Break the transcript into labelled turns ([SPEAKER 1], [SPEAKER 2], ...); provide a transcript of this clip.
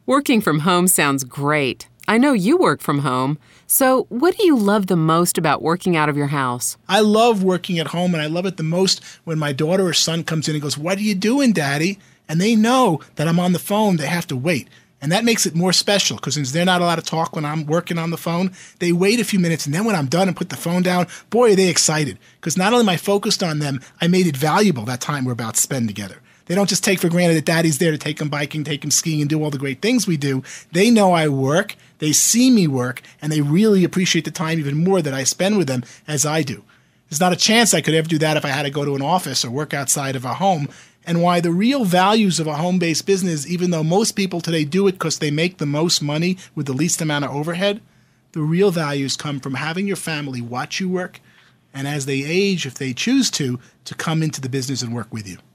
[SPEAKER 1] Working from home sounds great. I know you work from home. So what do you love the most about working out of your house?
[SPEAKER 2] I love working at home, and I love it the most when my daughter or son comes in and goes, "What are you doing, Daddy?" And they know that I'm on the phone. They have to wait. And that makes it more special because since they're not allowed to talk when I'm working on the phone, they wait a few minutes. And then when I'm done and put the phone down, boy, are they excited. Because not only am I focused on them, I made it valuable that time we're about to spend together. They don't just take for granted that Daddy's there to take them biking, take them skiing, and do all the great things we do. They know I work, they see me work, and they really appreciate the time even more that I spend with them as I do. There's not a chance I could ever do that if I had to go to an office or work outside of a home. And why the real values of a home-based business, even though most people today do it because they make the most money with the least amount of overhead, the real values come from having your family watch you work, and as they age, if they choose to come into the business and work with you.